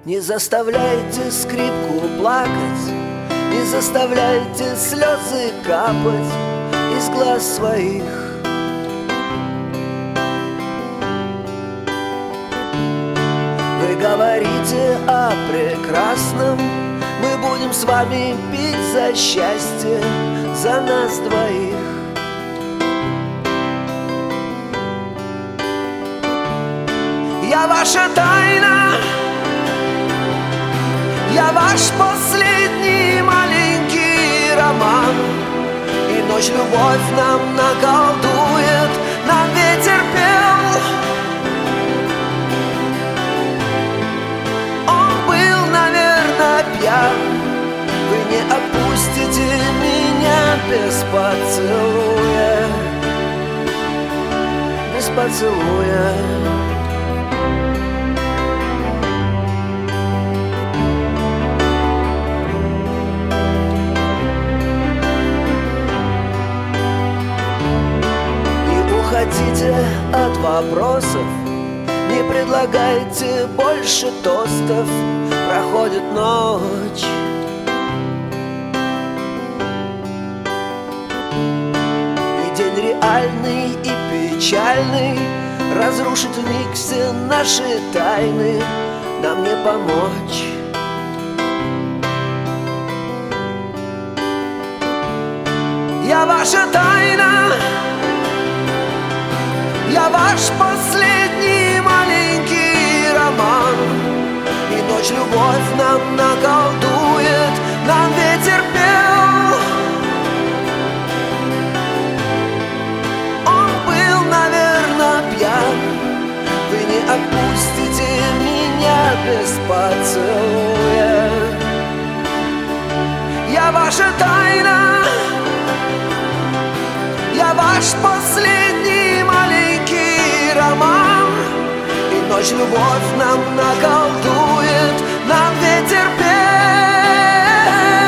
Не заставляйте скрипку плакать, не заставляйте слезы капать из глаз своих. Вы говорите о прекрасном, мы будем с вами пить за счастье, за нас двоих. Я ваша тайна, я ваш последний маленький роман, и ночь любовь нам наколдует, нам ветер пел. Он был, наверное, пьян. Вы не отпустите меня без поцелуя, без поцелуя. Уходите от вопросов, не предлагайте больше тостов. Проходит ночь, и день реальный и печальный разрушит вмиг все наши тайны. Нам не помочь. Я ваша тайна, я ваш последний маленький роман, и ночь любовь нам наколдует, нам ветер пел. Он был, наверное, пьян. Вы не отпустите меня без поцелуя. Я ваша тайна, я ваш последний маленький роман, и ночь любовь нам наколдует, нам ветер пел.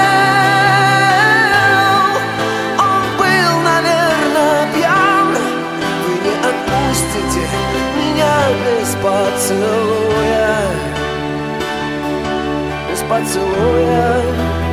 Он был, наверное, пьян. Вы не отпустите меня без поцелуя, без поцелуя.